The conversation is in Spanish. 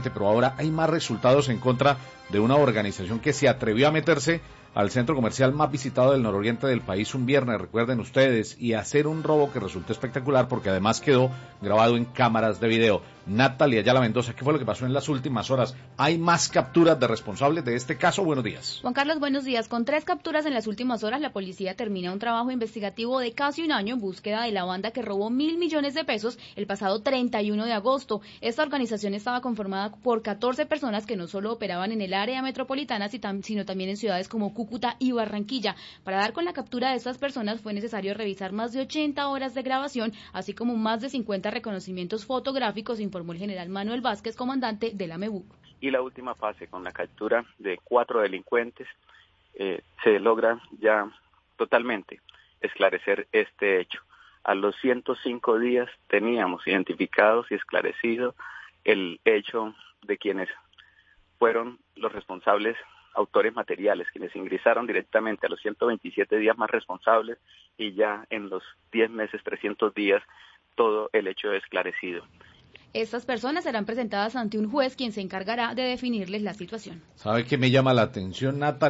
Pero ahora hay más resultados en contra de una organización que se atrevió a meterse al centro comercial más visitado del nororiente del país un viernes, recuerden ustedes, y hacer un robo que resultó espectacular porque además quedó grabado en cámaras de video. Natalia Ayala Mendoza, ¿qué fue lo que pasó en las últimas horas? ¿Hay más capturas de responsables de este caso? Buenos días. Juan Carlos, buenos días. Con 3 capturas en las últimas horas, la policía termina un trabajo investigativo de casi un año en búsqueda de la banda que robó 1.000 millones de pesos el pasado 31 de agosto. Esta organización estaba conformada por 14 personas que no solo operaban en el área metropolitana, sino también en ciudades como Cúcuta y Barranquilla. Para dar con la captura de estas personas fue necesario revisar más de 80 horas de grabación, así como más de 50 reconocimientos fotográficos, informó el general Manuel Vázquez, comandante de la MEBU. Y la última fase, con la captura de 4 delincuentes, se logra ya totalmente esclarecer este hecho. A los 105 días teníamos identificados y esclarecido el hecho de quienes fueron los responsables autores materiales, quienes ingresaron directamente a los 127 días más responsables y ya en los 10 meses, 300 días, todo el hecho esclarecido. Estas personas serán presentadas ante un juez quien se encargará de definirles la situación. ¿Sabe qué me llama la atención, Natalia?